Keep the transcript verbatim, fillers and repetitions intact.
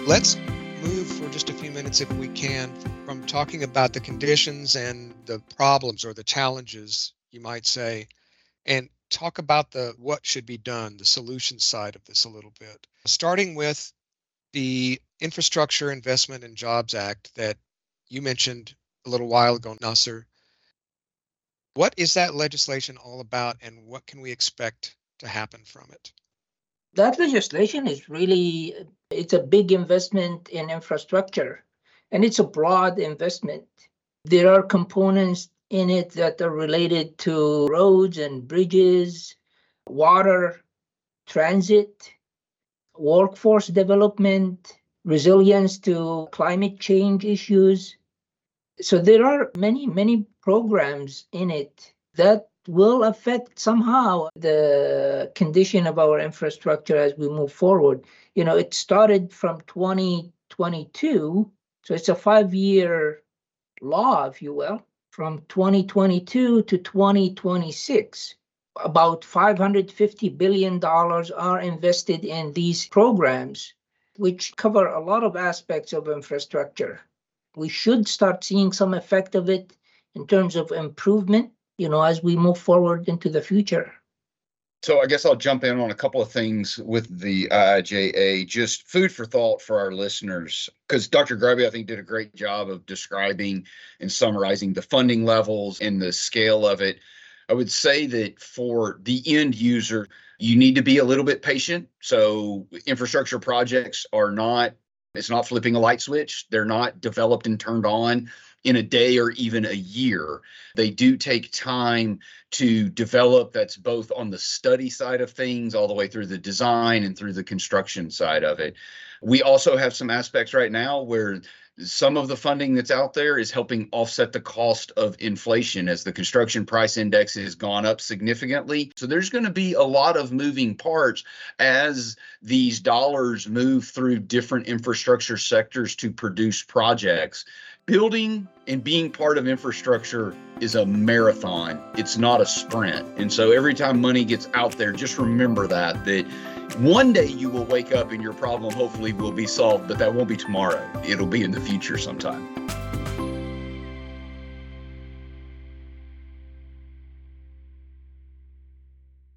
Let's move for just a few minutes, if we can, from talking about the conditions and the problems or the challenges, you might say, and talk about the what should be done, the solution side of this a little bit. Starting with the Infrastructure Investment and Jobs Act that you mentioned a little while ago, Nasser. What is that legislation all about, and what can we expect to happen from it? That legislation is really, it's a big investment in infrastructure, and it's a broad investment. There are components in it that are related to roads and bridges, water, transit, workforce development, resilience to climate change issues. So there are many, many programs in it that will affect somehow the condition of our infrastructure as we move forward. You know, it started from twenty twenty-two, so it's a five-year law, if you will, from twenty twenty-two to twenty twenty-six. About five hundred fifty billion dollars are invested in these programs, which cover a lot of aspects of infrastructure. We should start seeing some effect of it in terms of improvement, you know, as we move forward into the future. So I guess I'll jump in on a couple of things with the I I J A, just food for thought for our listeners, because Doctor Grubby, I think, did a great job of describing and summarizing the funding levels and the scale of it. I would say that for the end user, you need to be a little bit patient. So infrastructure projects are not, it's not flipping a light switch. They're not developed and turned on in a day or even a year. They do take time to develop. That's both on the study side of things, all the way through the design and through the construction side of it. We also have some aspects right now where some of the funding that's out there is helping offset the cost of inflation as the construction price index has gone up significantly. So there's going to be a lot of moving parts as these dollars move through different infrastructure sectors to produce projects. Building and being part of infrastructure is a marathon. It's not a sprint. And so every time money gets out there, just remember that, that one day you will wake up and your problem hopefully will be solved, but that won't be tomorrow. It'll be in the future sometime.